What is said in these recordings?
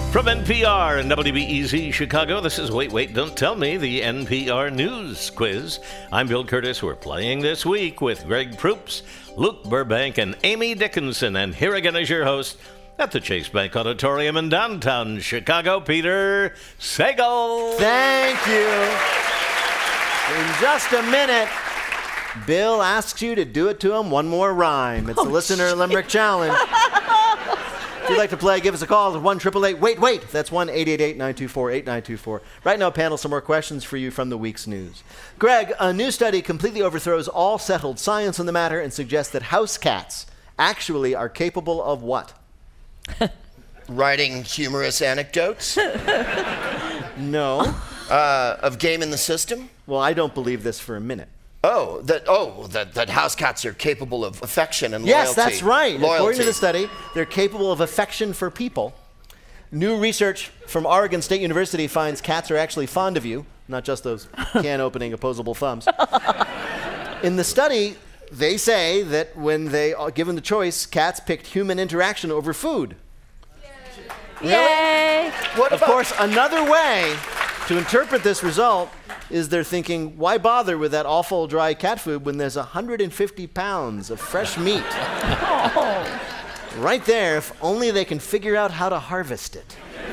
From NPR and WBEZ Chicago, this is Wait, Don't Tell Me, the NPR News Quiz. I'm Bill Curtis. We're playing this week with Greg Proops, Luke Burbank, and Amy Dickinson. And here again is your host at the Chase Bank Auditorium in downtown Chicago, Peter Sagal. Thank you. In just a minute, Bill asks you to do it to him one more rhyme. It's the Listener Limerick Challenge. If you'd like to play, give us a call at 1-888-WAIT-WAIT. That's 1-888-924-8924. Right now, panel, some more questions for you from the week's news. Greg, a new study completely overthrows all settled science on the matter and suggests that house cats actually are capable of what? Writing humorous anecdotes? No. Of game in the system? Well, I don't believe this for a minute. That house cats are capable of affection and yes, loyalty. Yes, that's right. Loyalty. According to the study, they're capable of affection for people. New research from Oregon State University finds cats are actually fond of you, not just those can-opening opposable thumbs. In the study, they say that when they are given the choice, cats picked human interaction over food. Yay! Really? Of course, another way to interpret this result is they're thinking, why bother with that awful dry cat food when there's 150 pounds of fresh meat? Oh. Right there, if only they can figure out how to harvest it.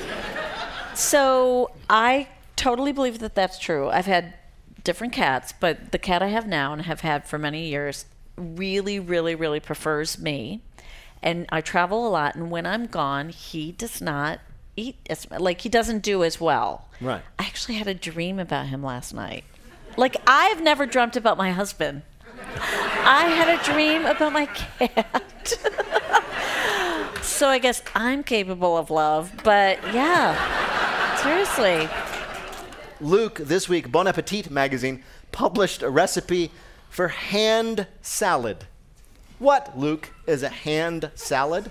So I totally believe that that's true. I've had different cats, but the cat I have now and have had for many years really, really, really prefers me. And I travel a lot, and when I'm gone, he does not eat he doesn't do as well. Right. I actually had a dream about him last night. Like, I've never dreamt about my husband. I had a dream about my cat. So I guess I'm capable of love, but yeah, seriously. Luke, this week, Bon Appetit magazine published a recipe for hand salad. What, Luke, is a hand salad?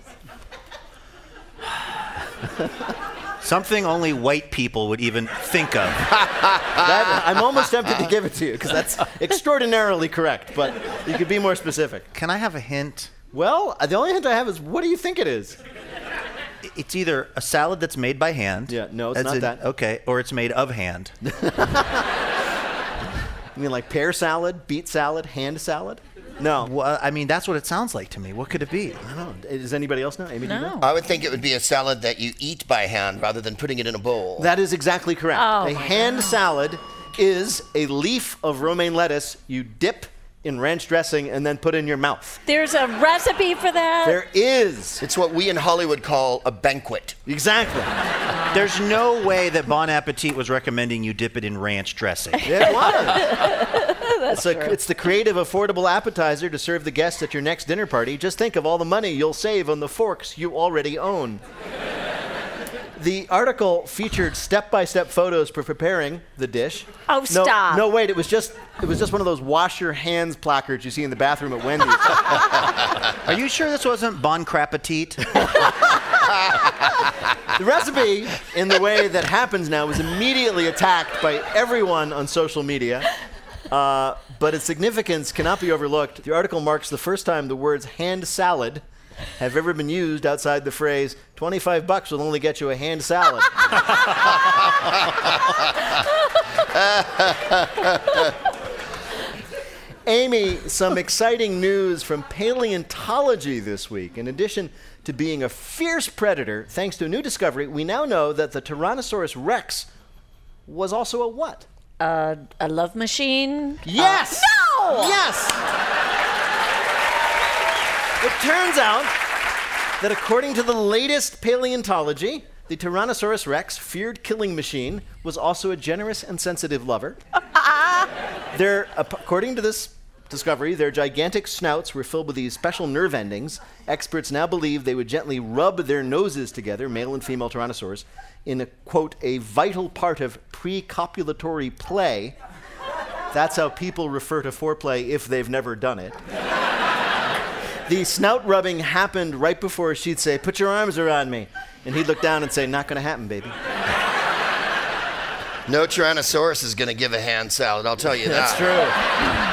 Something only white people would even think of. I'm almost tempted to give it to you because that's extraordinarily correct, but you could be more specific. Can I have a hint? Well, the only hint I have is, what do you think it is? It's either a salad that's made by hand. Yeah, no, it's not that. Okay, or it's made of hand. You mean like pear salad, beet salad, hand salad? No. Well, I mean, that's what it sounds like to me. What could it be? I don't know. Does anybody else know? Amy, do you know? I would think it would be a salad that you eat by hand rather than putting it in a bowl. That is exactly correct. Oh, a hand salad is a leaf of romaine lettuce you dip in ranch dressing and then put in your mouth. There's a recipe for that? There is. It's what we in Hollywood call a banquet. Exactly. There's no way that Bon Appetit was recommending you dip it in ranch dressing. It was. It's the creative, affordable appetizer to serve the guests at your next dinner party. Just think of all the money you'll save on the forks you already own. The article featured step-by-step photos for preparing the dish. Oh, stop. No, wait. It was just one of those wash your hands placards you see in the bathroom at Wendy's. Are you sure this wasn't Bon Crappetit? The recipe, in the way that happens now, was immediately attacked by everyone on social media. But its significance cannot be overlooked. The article marks the first time the words hand salad have ever been used outside the phrase, $25 will only get you a hand salad. Amy, some exciting news from paleontology this week. In addition to being a fierce predator, thanks to a new discovery, we now know that the Tyrannosaurus Rex was also a what? A love machine? Yes! No! Yes! It turns out that according to the latest paleontology, the Tyrannosaurus Rex, feared killing machine, was also a generous and sensitive lover. According to this discovery, their gigantic snouts were filled with these special nerve endings. Experts now believe they would gently rub their noses together, male and female Tyrannosaurs, in a, quote, a vital part of pre-copulatory play. That's how people refer to foreplay if they've never done it. The snout rubbing happened right before she'd say, put your arms around me. And he'd look down and say, not going to happen, baby. No Tyrannosaurus is going to give a hand salad, I'll tell you that. That's true.